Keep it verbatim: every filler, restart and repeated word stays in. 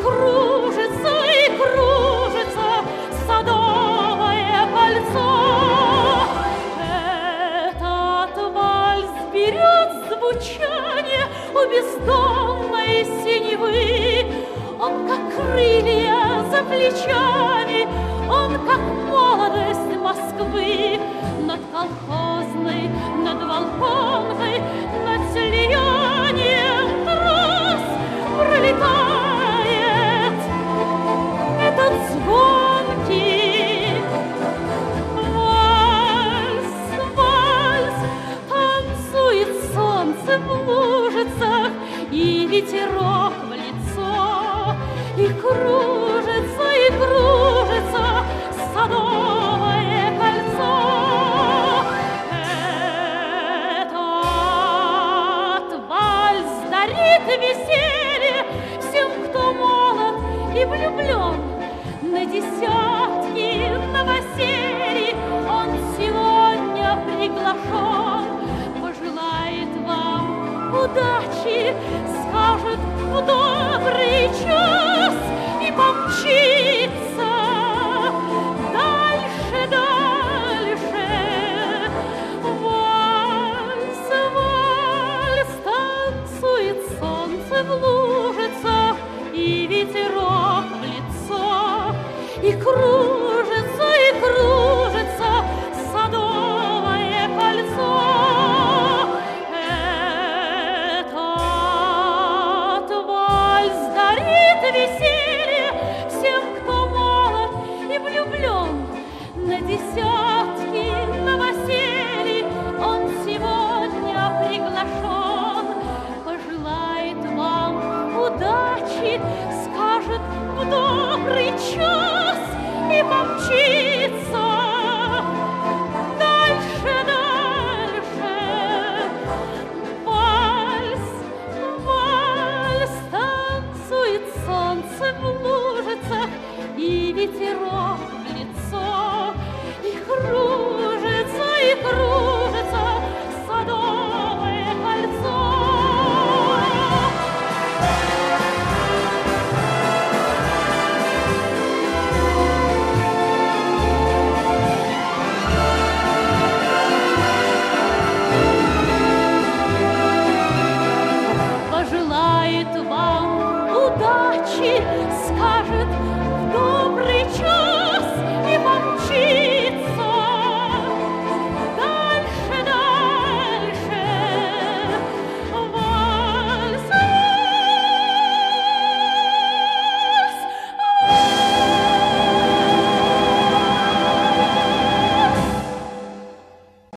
кружится, и кружится садовое кольцо. Этот вальс берет звучание у бездонной синевы. Он, как крылья за плечами, он, как молодость Москвы. Над колхозной, над Волхонкой, над слиянием трасс пролетает этот звонкий вальс, вальс. Танцует солнце в лужицах и ветерок в лицо, и кружится, и кружится садовое кольцо. Веселье всем, кто молод и влюблен. На десятки новоселье он сегодня приглашен. Пожелает вам удачи, скажет в добрый час и помчится дальше, дальше. Вальс, вальс, танцует солнце в лужицах и ветерок в лицо, и кружится, и кружится садовое кольцо. Этот вальс дарит веселье всем, кто молод и влюблен. На десятки новоселье он сегодня приглашен. Пожелает вам удачи, скажет в добрый час и помчит